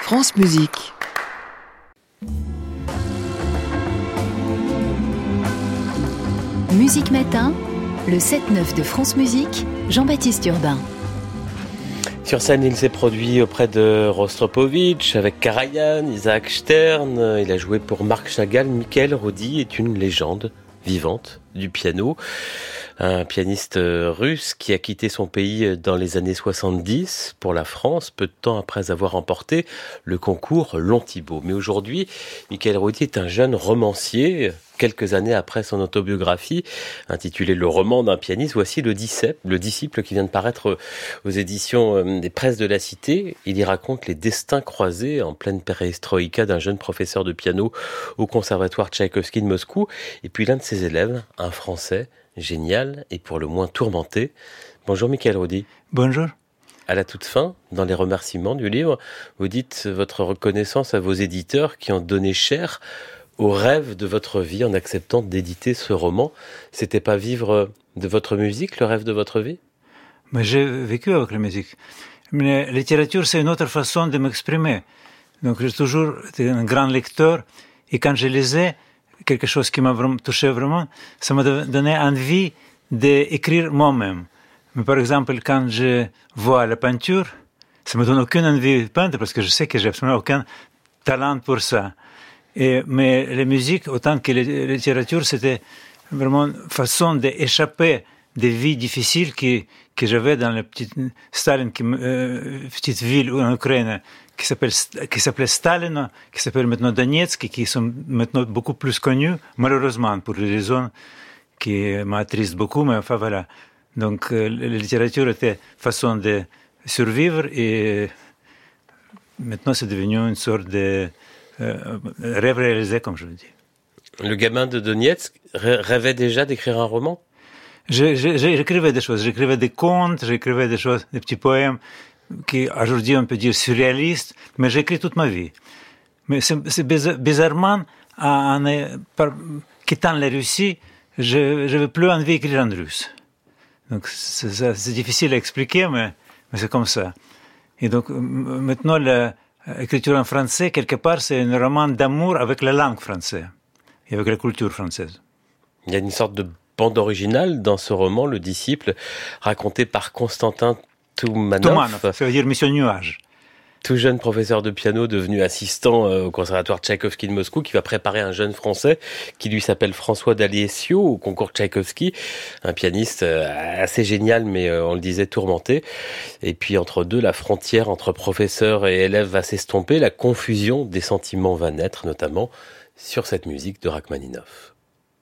France Musique. Musique Matin, le 7-9 de France Musique, Jean-Baptiste Urbain. Sur scène, il s'est produit auprès de Rostropovitch, avec Karajan, Isaac Stern. Il a joué pour Marc Chagall. Michael Rodi est une légende vivante du piano. Un pianiste russe qui a quitté son pays dans les années 70 pour la France, peu de temps après avoir remporté le concours Long-Thibaud. Mais aujourd'hui, Michael Rodi est un jeune romancier. Quelques années après son autobiographie, intitulée Le roman d'un pianiste, voici le disciple qui vient de paraître aux éditions des Presses de la Cité. Il y raconte les destins croisés en pleine perestroïka d'un jeune professeur de piano au conservatoire Tchaïkovski de Moscou, et puis l'un de ses élèves, un Français, génial et pour le moins tourmenté. Bonjour Michael Rodi. Bonjour. À la toute fin, dans les remerciements du livre, vous dites votre reconnaissance à vos éditeurs qui ont donné chair au rêve de votre vie en acceptant d'éditer ce roman. C'était pas vivre de votre musique, le rêve de votre vie? Mais j'ai vécu avec la musique. Mais la littérature, c'est une autre façon de m'exprimer. Donc j'ai toujours été un grand lecteur, et quand je lisais quelque chose qui m'a vraiment touché vraiment, ça m'a donné envie d'écrire moi-même. Mais par exemple, quand je vois la peinture, ça me donne aucune envie de peindre parce que je sais que j'ai absolument aucun talent pour ça. Mais la musique, autant que la littérature, c'était vraiment une façon d'échapper des vies difficiles que j'avais dans la petite ville en Ukraine qui s'appelait Stalino, qui s'appelle maintenant Donetsk, et qui sont maintenant beaucoup plus connus, malheureusement, pour des raisons qui m'attristent beaucoup, mais enfin voilà. Donc la littérature était façon de survivre, et maintenant c'est devenu une sorte de rêve réalisé, comme je le dis. Le gamin de Donetsk rêvait déjà d'écrire un roman? J'écrivais des choses, j'écrivais des contes, j'écrivais des choses, des petits poèmes, qui aujourd'hui on peut dire surréalistes, mais j'ai écrit toute ma vie. Mais c'est bizarrement, quittant la Russie, je n'avais plus envie d'écrire en russe. Donc c'est difficile à expliquer, mais c'est comme ça. Et donc maintenant, l'écriture en français, quelque part, c'est un roman d'amour avec la langue française et avec la culture française. Il y a une sorte de bande originale dans ce roman, Le Disciple, raconté par Konstantin Toumanov, ça veut dire Mission Nuage. Tout jeune professeur de piano devenu assistant au conservatoire Tchaïkovski de Moscou, qui va préparer un jeune Français qui lui s'appelle François D'Aliessio au concours Tchaïkovski, un pianiste assez génial, mais on le disait tourmenté. Et puis entre deux, la frontière entre professeur et élève va s'estomper, la confusion des sentiments va naître, notamment sur cette musique de Rachmaninov.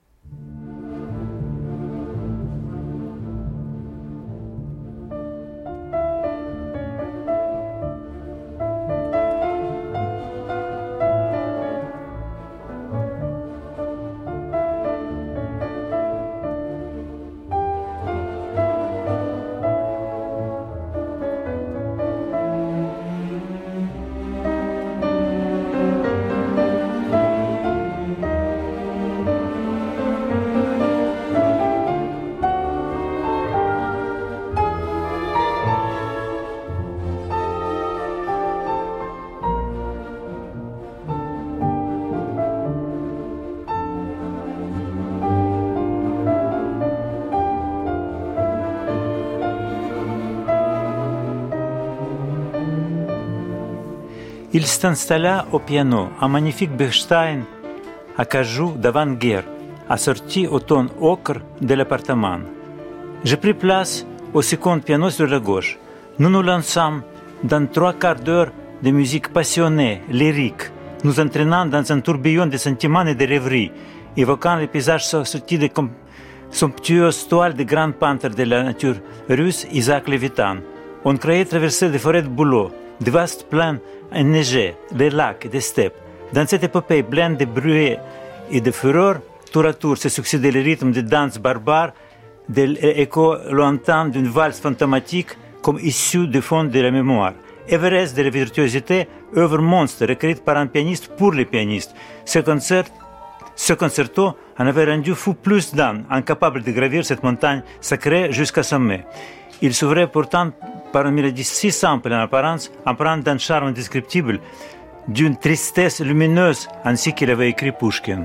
Il s'installa au piano, un magnifique Bechstein à cajou d'avant-guerre, assorti au ton ocre de l'appartement. Je pris place au second piano sur la gauche. Nous nous lançâmes dans 3 quarts d'heure de musique passionnée, lyrique, nous entraînant dans un tourbillon de sentiments et de rêveries, évoquant les paysages sortis des somptueuses toiles des grands peintres de la nature russe, Isaac Levitan. On croyait traverser des forêts de bouleaux, de vastes plaines enneigées, des lacs et des steppes. Dans cette épopée pleine de bruit et de fureur, tour à tour se succédaient les rythmes de danse barbare, de l'écho lointain d'une valse fantomatique comme issue du fond de la mémoire. Everest de la virtuosité, œuvre monstre écrite par un pianiste pour les pianistes. Ce concerto en avait rendu fou plus d'un, incapable de gravir cette montagne sacrée jusqu'au sommet. Il s'ouvrait pourtant par une mélodie si simple en apparence, empreinte d'un charme indescriptible, d'une tristesse lumineuse, ainsi qu'il avait écrit Pouchkine.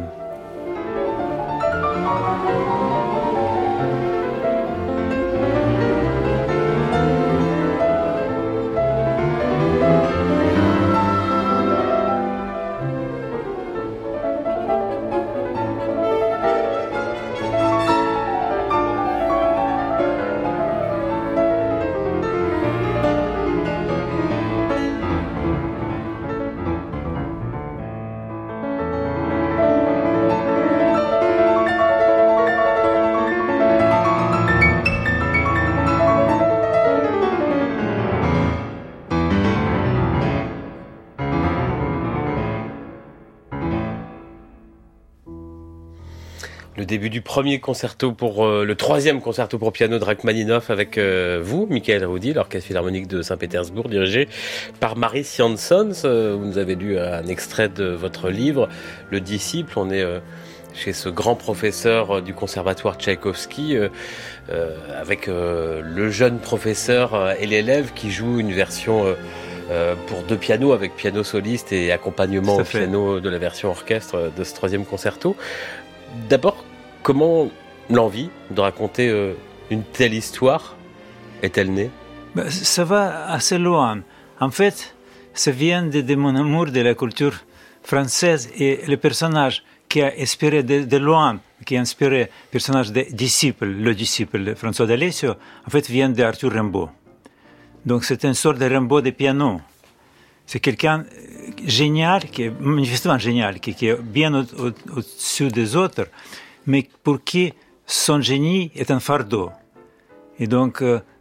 Le début du premier concerto pour le troisième concerto pour piano de Rachmaninoff avec vous, Michael Roudy, l'Orchestre Philharmonique de Saint-Pétersbourg, dirigé par Maris Jansons. Vous nous avez lu un extrait de votre livre, Le Disciple. On est chez ce grand professeur du conservatoire Tchaïkovski, avec le jeune professeur et l'élève qui joue une version pour deux pianos, avec piano soliste et accompagnement au piano de la version orchestre de ce troisième concerto. D'abord, comment l'envie de raconter une telle histoire est-elle née ? Ça va assez loin. En fait, ça vient de mon amour de la culture française et le personnage qui a inspiré de loin, qui a inspiré le personnage des disciples, le disciple de François d'Alessio, en fait, vient d'Arthur Rimbaud. Donc, c'est une sorte de Rimbaud de piano. C'est quelqu'un génial, qui est manifestement génial, qui est bien au-dessus des autres, mais pour qui son génie est un fardeau. Et donc,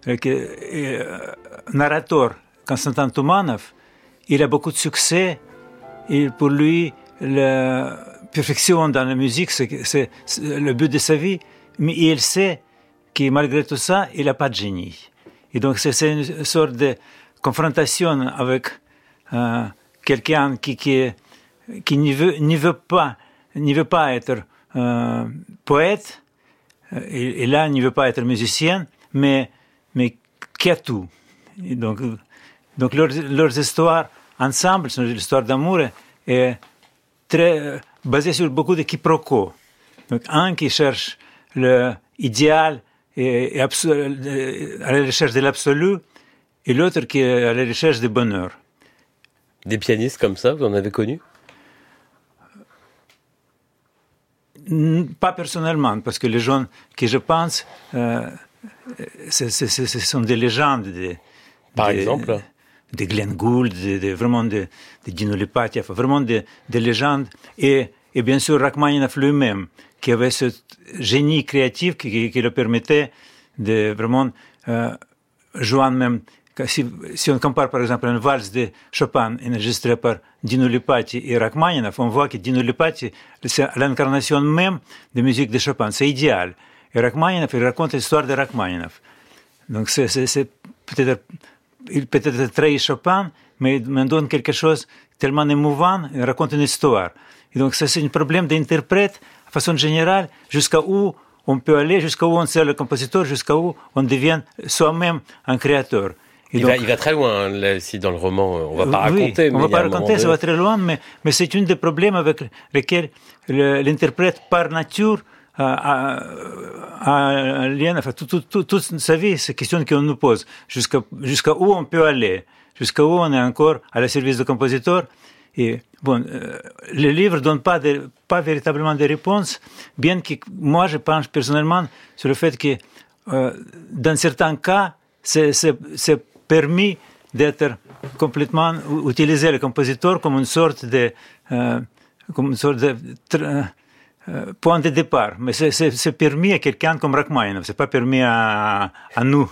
narrateur Konstantin Toumanov, il a beaucoup de succès, et pour lui, la perfection dans la musique, c'est le but de sa vie, mais il sait que malgré tout ça, il n'a pas de génie. Et donc, c'est une sorte de confrontation avec quelqu'un qui ne veut pas être poète, et là, il ne veut pas être musicien, mais qui a tout. Et donc leurs histoires ensemble, sont des histoires d'amour, est très basée sur beaucoup de quiproquos. Donc, un qui cherche l'idéal et à la recherche de l'absolu, et l'autre qui est à la recherche du bonheur. Des pianistes comme ça, vous en avez connu ? Pas personnellement, parce que les gens que je pense, ce sont des légendes. Par exemple ? De Glenn Gould, vraiment de Dino Lipatia, vraiment des légendes. Et bien sûr Rachmaninoff lui-même, qui avait ce génie créatif qui le permettait de vraiment joindre même. Si on compare par exemple une valse de Chopin enregistrée par Dino Lipati et Rachmaninoff, on voit que Dino Lipati, c'est l'incarnation même de la musique de Chopin, c'est idéal. Et Rachmaninoff, il raconte l'histoire de Rachmaninoff. Donc c'est il peut-être trahit Chopin, mais il me donne quelque chose tellement émouvant, il raconte une histoire. Et donc c'est un problème d'interprète, de façon générale, jusqu'à où on peut aller, jusqu'à où on sert le compositeur, jusqu'à où on devient soi-même un créateur. Il va très loin, là, ici, dans le roman. On ne va pas raconter. On ne va pas raconter, ça va très loin, mais c'est un des problèmes avec lesquels l'interprète, par nature, a un lien, enfin, toute sa vie, c'est une question qu'on nous pose. Jusqu'à où on peut aller, jusqu'à où on est encore à la service du compositeur. Et bon, le livre ne donne pas véritablement de réponses, bien que moi, je pense personnellement sur le fait que, dans certains cas, c'est permis d'être complètement utilisé le compositeur comme une sorte de point de départ. Mais c'est permis à quelqu'un comme Rachmaninoff. C'est pas permis à nous,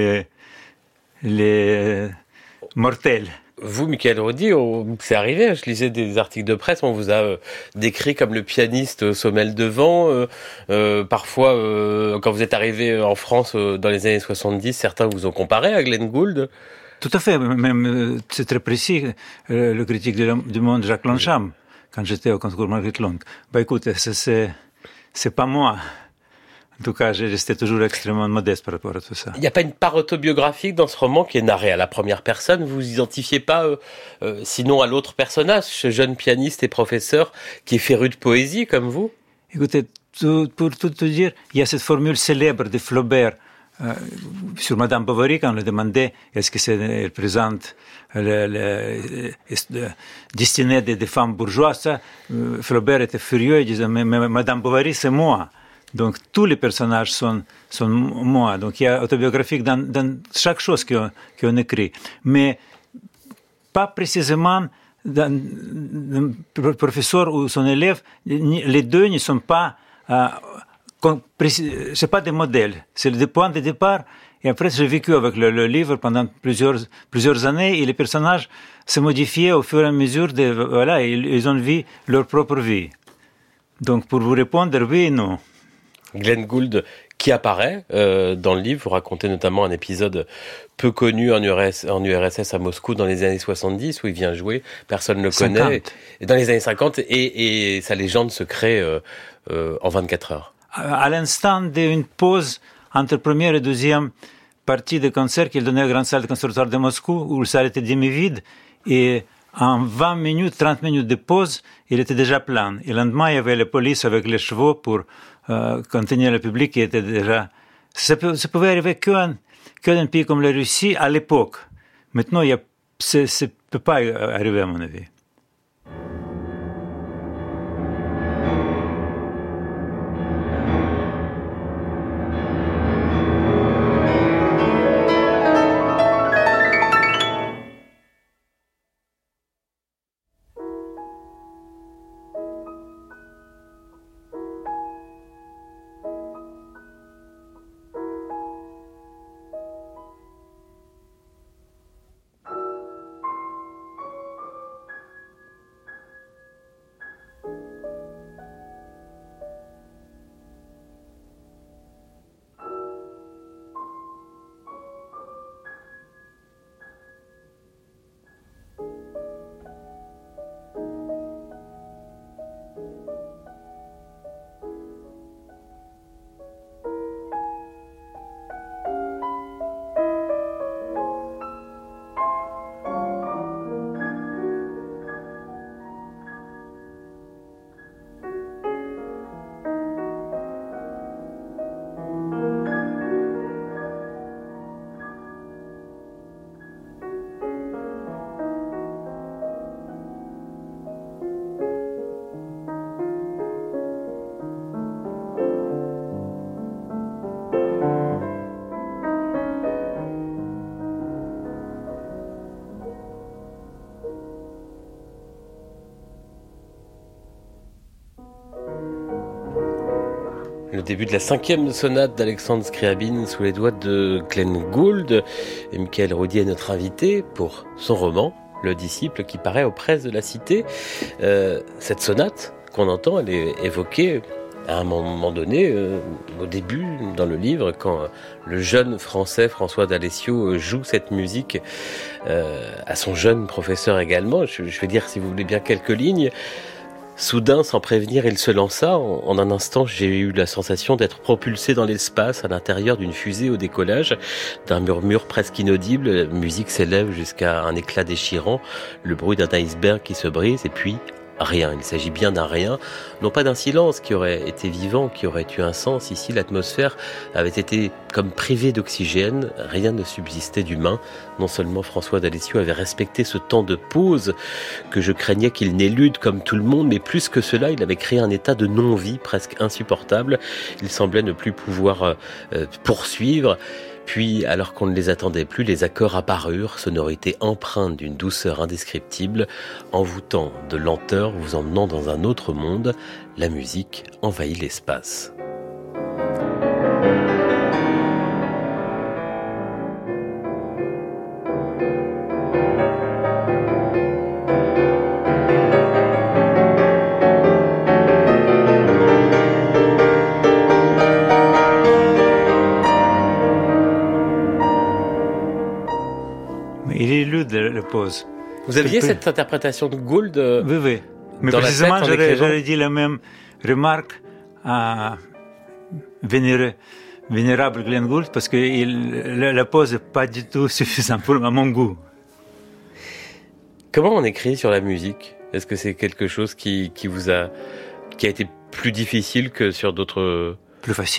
les mortels. Vous, Michael Roudy, c'est arrivé, je lisais des articles de presse, on vous a décrit comme le pianiste sommet le devant. Parfois, quand vous êtes arrivé en France dans les années 70, certains vous ont comparé à Glenn Gould. Tout à fait, même c'est très précis, le critique du monde Jacques Longchamp, quand j'étais au concours Marguerite Long. Bah écoute, c'est pas moi. En tout cas, j'ai resté toujours extrêmement modeste par rapport à tout ça. Il n'y a pas une part autobiographique dans ce roman qui est narré à la première personne. Vous vous identifiez pas, sinon à l'autre personnage, ce jeune pianiste et professeur qui est féru de poésie comme vous? Écoutez, pour tout te dire, il y a cette formule célèbre de Flaubert sur Madame Bovary, quand on lui demandait est-ce que elle présente destinée des femmes bourgeoises. Flaubert était furieux, il disait mais Madame Bovary, c'est moi. Donc tous les personnages sont moi. Donc il y a autobiographique dans chaque chose qu'on écrit. Mais pas précisément dans le professeur ou son élève, les deux ne sont pas... c'est pas des modèles, c'est des points de départ. Et après, j'ai vécu avec le livre pendant plusieurs années et les personnages se modifiaient au fur et à mesure ils ont vécu leur propre vie. Donc pour vous répondre, oui et non. Glenn Gould qui apparaît dans le livre, vous racontez notamment un épisode peu connu en URSS à Moscou dans les années 70 où il vient jouer, personne ne le connaît, dans les années 50 et sa légende se crée en 24 heures. À l'instant d'une pause entre première et deuxième partie de concert qu'il donnait à la grande salle de conservatoire de Moscou où la salle était demi-vide et en 20 minutes, 30 minutes de pause, il était déjà plein. Et le lendemain, il y avait la police avec les chevaux pour contenir le public qui était déjà... Ça pouvait arriver qu'un pays comme la Russie à l'époque. Maintenant, ça ne peut pas arriver à mon avis. Le début de la 5e sonate d'Alexandre Scriabine sous les doigts de Glenn Gould. Et Michael Roudy est notre invité pour son roman, Le disciple qui paraît aux presses de la Cité. Cette sonate qu'on entend, elle est évoquée à un moment donné, au début, dans le livre, quand le jeune Français François d'Alessio joue cette musique à son jeune professeur également. Je vais dire, si vous voulez bien, quelques lignes. Soudain, sans prévenir, il se lança. En un instant, j'ai eu la sensation d'être propulsé dans l'espace, à l'intérieur d'une fusée au décollage. D'un murmure presque inaudible, la musique s'élève jusqu'à un éclat déchirant, le bruit d'un iceberg qui se brise, et puis rien. Il s'agit bien d'un rien, non pas d'un silence qui aurait été vivant, qui aurait eu un sens. Ici, l'atmosphère avait été comme privée d'oxygène, rien ne subsistait d'humain. Non seulement François d'Alessio avait respecté ce temps de pause que je craignais qu'il n'élude comme tout le monde, mais plus que cela, il avait créé un état de non-vie presque insupportable. Il semblait ne plus pouvoir poursuivre. Puis, alors qu'on ne les attendait plus, les accords apparurent, sonorités empreintes d'une douceur indescriptible, envoûtant de lenteur, vous emmenant dans un autre monde. La musique envahit l'espace. Il élude la pause. Vous aviez cette interprétation de Gould Oui. Mais précisément, j'aurais dit la même remarque vénérable Glenn Gould parce que la pose n'est pas du tout suffisante à mon goût. Comment on écrit sur la musique ? Est-ce que c'est quelque chose qui a été plus difficile que sur d'autres choses ?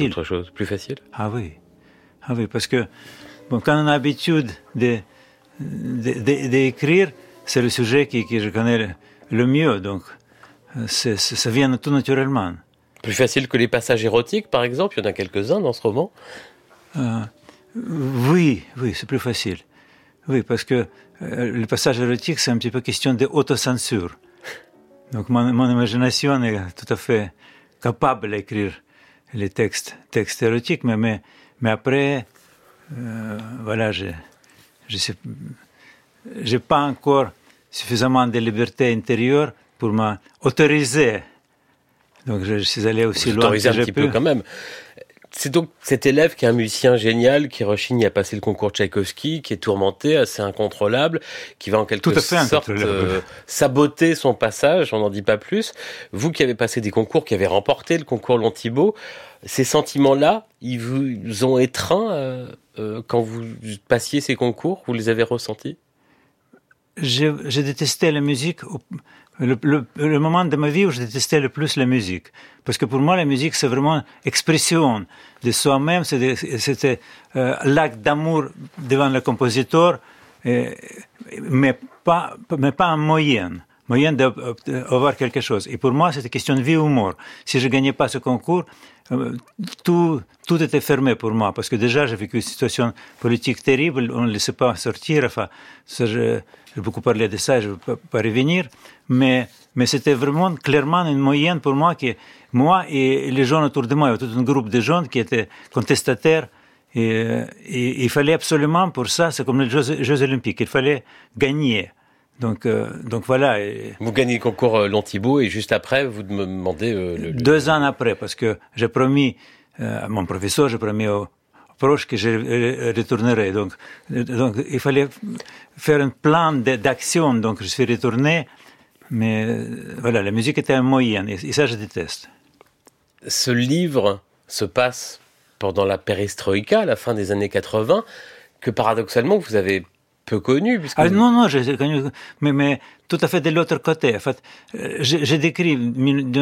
Plus facile ? Ah oui, parce que quand on a l'habitude d'écrire, c'est le sujet que je connais le mieux, donc ça vient tout naturellement. Plus facile que les passages érotiques, par exemple ? Il y en a quelques-uns dans ce roman. Oui, c'est plus facile. Oui, parce que le passage érotique, c'est un petit peu question d'autocensure. Donc mon imagination est tout à fait capable d'écrire les textes érotiques, mais après, voilà, j'ai pas encore suffisamment de liberté intérieure pour m'autoriser. Donc je suis allé aussi loin que j'ai pu. Un petit peu quand même. C'est donc cet élève qui est un musicien génial, qui rechigne à passer le concours Tchaïkovski, qui est tourmenté, assez incontrôlable, qui va en quelque sorte saboter son passage, on n'en dit pas plus. Vous qui avez passé des concours, qui avez remporté le concours Long-Thibault, ces sentiments-là, ils vous ont étreint quand vous passiez ces concours, vous les avez ressentis ? J'ai détesté la musique. Le moment de ma vie où je détestais le plus la musique. Parce que pour moi, la musique, c'est vraiment expression de soi-même. C'était l'acte d'amour devant le compositeur, mais pas un moyen d'avoir quelque chose. Et pour moi, c'était question de vie ou mort. Si je gagnais pas ce concours, tout était fermé pour moi. Parce que déjà, j'ai vécu une situation politique terrible. On ne laissait pas sortir. Enfin, ça, j'ai beaucoup parlé de ça, je ne veux pas revenir, mais c'était vraiment clairement une moyenne pour moi, que moi et les gens autour de moi, il y avait tout un groupe de gens qui étaient contestataires, et il fallait absolument pour ça, c'est comme les Jeux Olympiques, il fallait gagner. Donc voilà. Vous gagnez le concours Long-Thibault et juste après, vous me demandez... 2 ans après, parce que j'ai promis à mon professeur, j'ai promis proche que je retournerai. Donc, il fallait faire un plan d'action. Donc, je suis retourné. Mais voilà, la musique était un moyen. Et ça, je déteste. Ce livre se passe pendant la perestroïka, à la fin des années 80, que paradoxalement, vous avez peu connu. Non, j'ai connu, mais tout à fait de l'autre côté. En fait, j'ai décrit de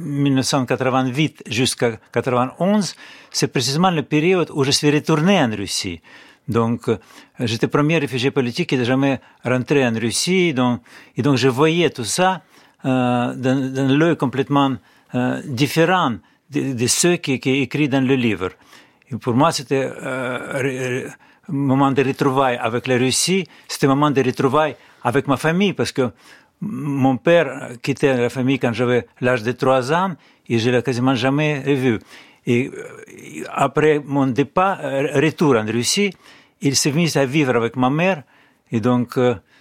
1988 jusqu'à 91, c'est précisément la période où je suis retourné en Russie. Donc, j'étais le premier réfugié politique qui n'est jamais rentré en Russie. Et donc, je voyais tout ça d'un l'œil complètement différent de ceux qui écrit dans le livre. Et pour moi, c'était moment de retrouvailles avec la Russie, c'était un moment de retrouvailles avec ma famille, parce que mon père quittait la famille quand j'avais l'âge de 3 ans, et je ne l'ai quasiment jamais revu. Et après mon départ, retour en Russie, il s'est mis à vivre avec ma mère, et donc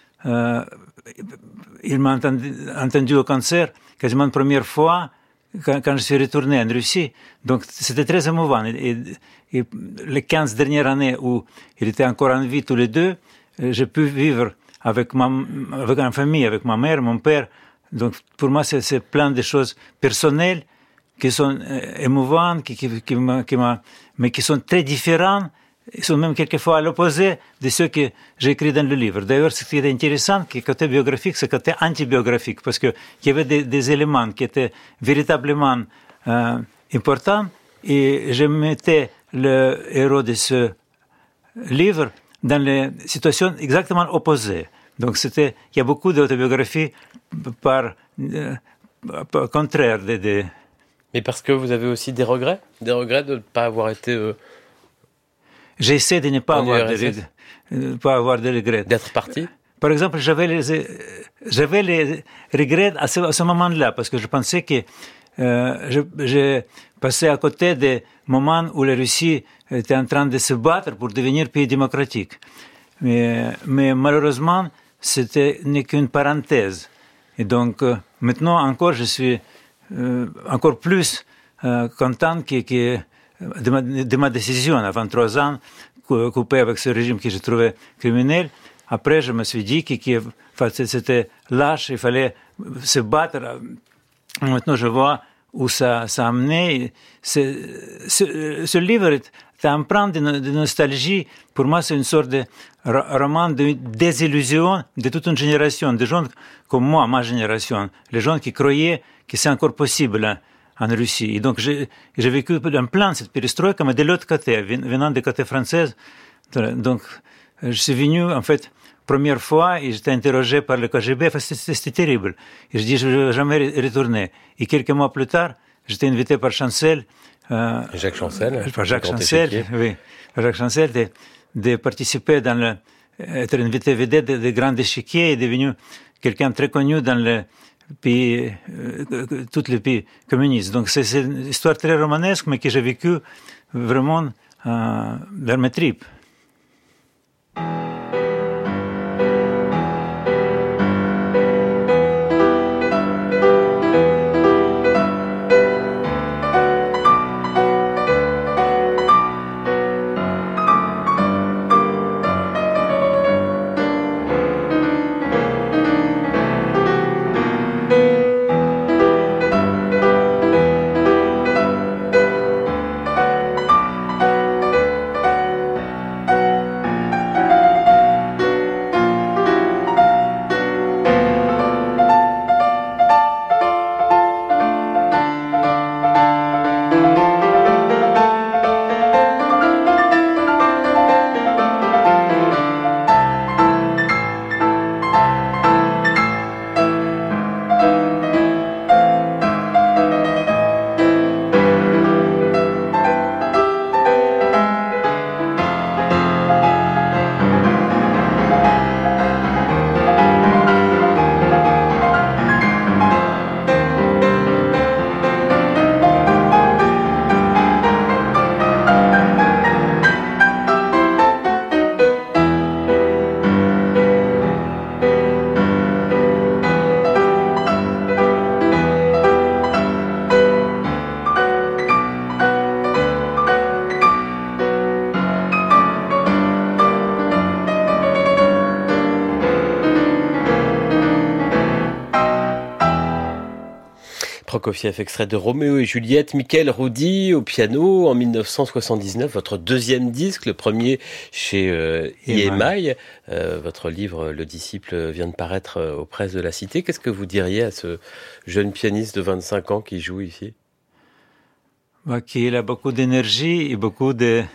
il m'a entendu au concert quasiment la première fois quand je suis retourné en Russie. Donc c'était très émouvant. Et les 15 dernières années où il était encore en vie tous les deux, j'ai pu vivre avec une famille, avec ma mère, mon père. Donc pour moi, c'est plein de choses personnelles qui sont émouvantes, mais qui sont très différentes. Ils sont même quelquefois à l'opposé de ceux que j'ai écrits dans le livre. D'ailleurs, ce qui est intéressant, que côté biographique, c'est côté anti-biographique, parce qu'il y avait des éléments qui étaient véritablement importants, et je mettais le héros de ce livre dans les situations exactement opposées. Donc il y a beaucoup d'autobiographies par contraire. Mais parce que vous avez aussi des regrets de ne pas avoir été... J'essaie de ne pas avoir de regrets. D'être parti. Par exemple, j'avais les regrets à ce moment-là, parce que je pensais que j'ai passé à côté des moments où la Russie était en train de se battre pour devenir pays démocratique. Mais malheureusement, c'était n'est qu'une parenthèse. Et donc, maintenant encore, je suis encore plus content de ma décision à 23 ans, coupée avec ce régime que je trouvais criminel. Après, je me suis dit que c'était lâche, il fallait se battre. Maintenant, je vois où ça a amené. Ce livre est empreint de nostalgie. Pour moi, c'est une sorte de roman de désillusion de toute une génération, de gens comme moi, ma génération, les gens qui croyaient que c'est encore possible en Russie. Et donc, j'ai vécu en plein cette perestroïka, mais de l'autre côté, venant du côté français. Donc, je suis venu, en fait, première fois, et j'étais interrogé par le KGB, c'était terrible. Et je dis, je ne vais jamais retourner. Et quelques mois plus tard, j'étais invité par Chancel. Jacques Chancel. Par Jacques Chancel, oui. Par Jacques Chancel, de participer être invité vedette des grands échiquiers et devenu quelqu'un très connu dans le pays, tous les pays communistes. Donc, c'est une histoire très romanesque, mais que j'ai vécue vraiment dans mes tripes. Prokofiev, extrait de Roméo et Juliette, Michael Roudy au piano en 1979, votre deuxième disque, le premier chez EMI. Votre livre Le Disciple vient de paraître aux presses de la Cité. Qu'est-ce que vous diriez à ce jeune pianiste de 25 ans qui joue ici? Qu'il a beaucoup d'énergie et beaucoup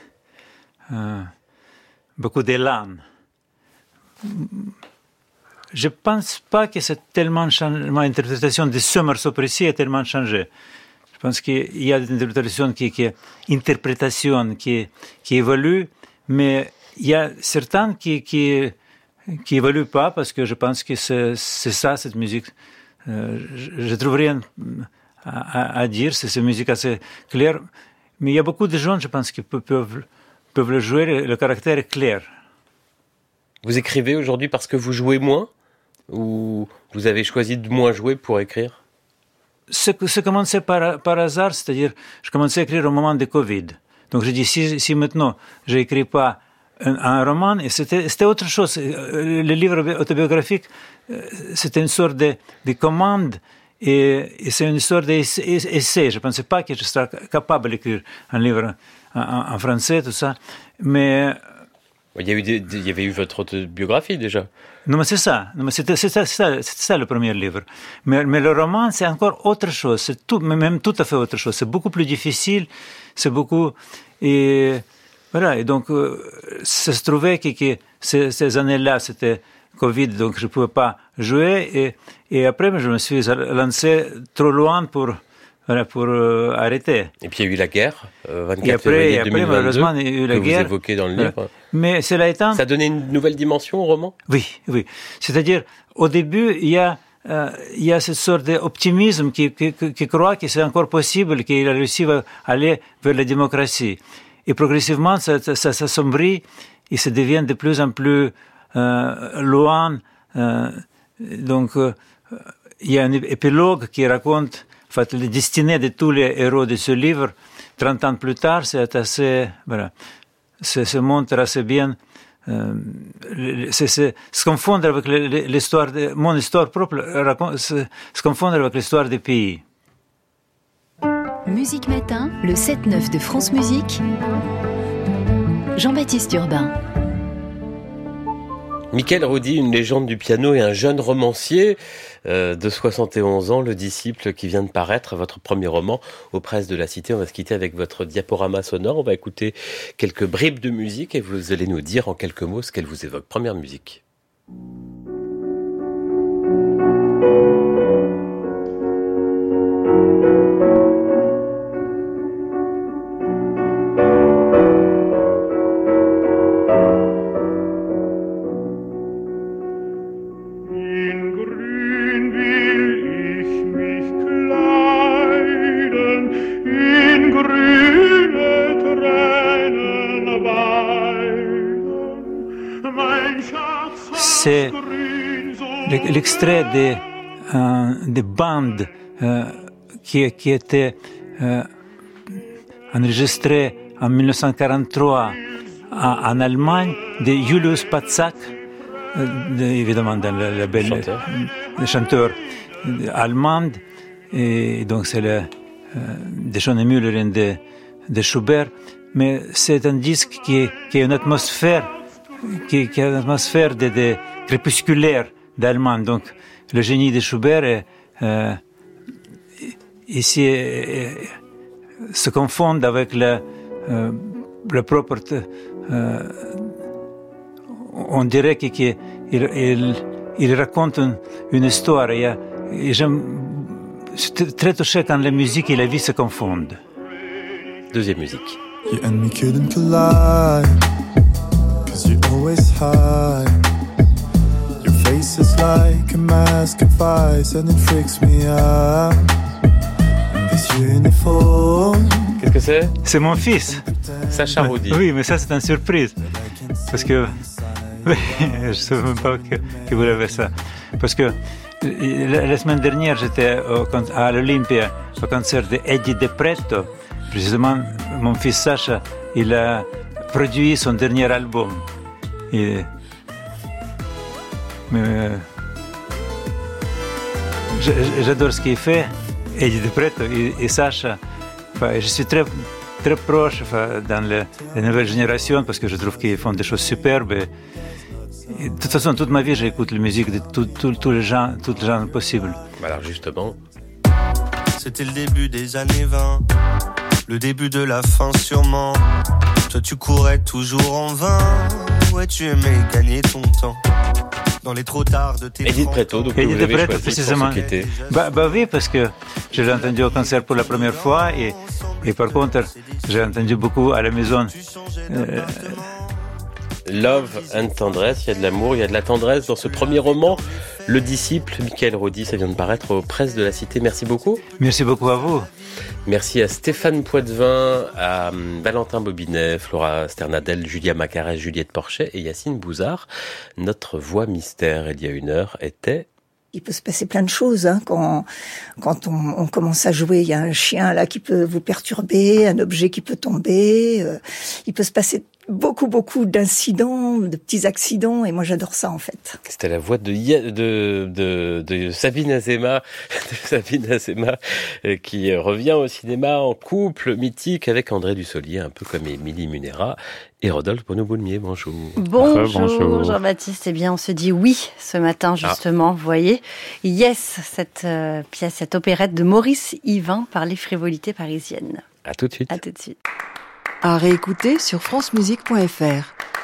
d'élan. Je pense pas que c'est tellement changé, mon interprétation de ce morceau précis a tellement changé. Je pense qu'il y a des interprétations qui évoluent, mais il y a certaines qui évoluent pas parce que je pense que c'est ça, cette musique. Je trouve rien à dire, c'est une musique assez claire, mais il y a beaucoup de gens, je pense, qui peuvent le jouer, le caractère est clair. Vous écrivez aujourd'hui parce que vous jouez moins? Ou vous avez choisi de moins jouer pour écrire? C'est commencé par hasard, c'est-à-dire je commençais à écrire au moment de Covid. Donc je dis, si maintenant je n'écris pas un roman, et c'était autre chose. Le livre autobiographique, c'était une sorte de commande, et c'est une sorte d'essai. Je ne pensais pas que je serais capable d'écrire un livre en français, tout ça. Mais il y avait eu votre autobiographie déjà. Non, mais c'est ça. Non, mais c'était ça le premier livre. Mais le roman, c'est encore autre chose. C'est même tout à fait autre chose. C'est beaucoup plus difficile. C'est beaucoup. Et voilà. Et donc, ça se trouvait que ces années-là, c'était Covid, donc je ne pouvais pas jouer. Et après, je me suis lancé trop loin pour arrêter. Et puis il y a eu la guerre, 24 février 2022, malheureusement, il y a eu la guerre. Vous évoquez dans le livre. Mais cela étant... Ça a donné une nouvelle dimension au roman? Oui. C'est-à-dire, au début, il y a cette sorte d'optimisme qui croit que c'est encore possible, que la Russie va aller vers la démocratie. Et progressivement, ça s'assombrit et ça devient de plus en plus loin. Donc, il y a un épilogue qui raconte les destinées de tous les héros de ce livre. 30 ans plus tard, c'est assez, voilà, se montre assez bien. Se confondre avec l'histoire mon histoire propre, se confondre avec l'histoire du pays. Musique Matin, le 7-9 de France Musique. Jean-Baptiste Urbain. Michael Roudy, une légende du piano et un jeune romancier de 71 ans, le disciple qui vient de paraître, votre premier roman aux presses de la Cité. On va se quitter avec votre diaporama sonore. On va écouter quelques bribes de musique et vous allez nous dire en quelques mots ce qu'elle vous évoque. Première musique. C'est l'extrait des bandes qui étaient enregistrées en 1943 en Allemagne de Julius Patzak, évidemment dans le label le chanteur allemand, et donc c'est de Schoenemüller et de Schubert, mais c'est un disque qui a une atmosphère de crépusculaire d'allemand. Donc le génie de Schubert ici se confond avec le propre. On dirait qu'il raconte une histoire. Et j'aime, je suis très touché quand la musique et la vie se confondent. Deuxième musique. You and me couldn't collide, 'cause you always hide. Your face is like a mask of ice and it freaks me out. And this uniform. Qu'est-ce que c'est ? C'est mon fils. Sacha Roudy. Oui, mais ça c'est une surprise. Parce que je ne savais même pas que vous avez ça. Parce que la semaine dernière, j'étais à l'Olympia au concert de Eddie De Pretto. Précisément, mon fils Sacha, il a produit son dernier album. J'adore ce qu'il fait, Eddie De Pretto et Sacha. Enfin, je suis très, très proche dans la nouvelle génération parce que je trouve qu'ils font des choses superbes. Et de toute façon, toute ma vie, j'écoute la musique de tous les gens possibles. Alors justement. C'était le début des années 20. Le début de la fin sûrement. Toi tu courais toujours en vain. Ouais, tu aimais gagner ton temps dans les trop tard de tes Eddie De Pretto, donc Eddie vous De avez Pretto, choisi précisément. pour se quitter. Bah oui, parce que je l'ai entendu au concert pour la première fois et par contre, j'ai entendu beaucoup à la maison. Love and tendresse, il y a de l'amour, il y a de la tendresse dans ce premier roman, Le Disciple, Michael Roudy, ça vient de paraître aux presses de la Cité. Merci beaucoup. Merci beaucoup à vous. Merci à Stéphane Poitvin, à Valentin Bobinet, Flora Sternadel, Julia Macarès, Juliette Porchet et Yacine Bouzard. Notre voix mystère, il y a une heure, était... Il peut se passer plein de choses quand on commence à jouer. Il y a un chien là qui peut vous perturber, un objet qui peut tomber. Il peut se passer beaucoup beaucoup de petits accidents, et moi j'adore ça en fait. C'était la voix de Sabine Azema, qui revient au cinéma en couple mythique avec André Dussolier, un peu comme Émilie Munera et Rodolphe Bonneau-Boulmier. Bonjour. Bonjour Jean-Baptiste. Eh bien, on se dit oui ce matin justement. Vous voyez, Yes, cette pièce, cette opérette de Maurice Yvain par les Frivolités parisiennes. À tout de suite. À tout de suite. À réécouter sur francemusique.fr.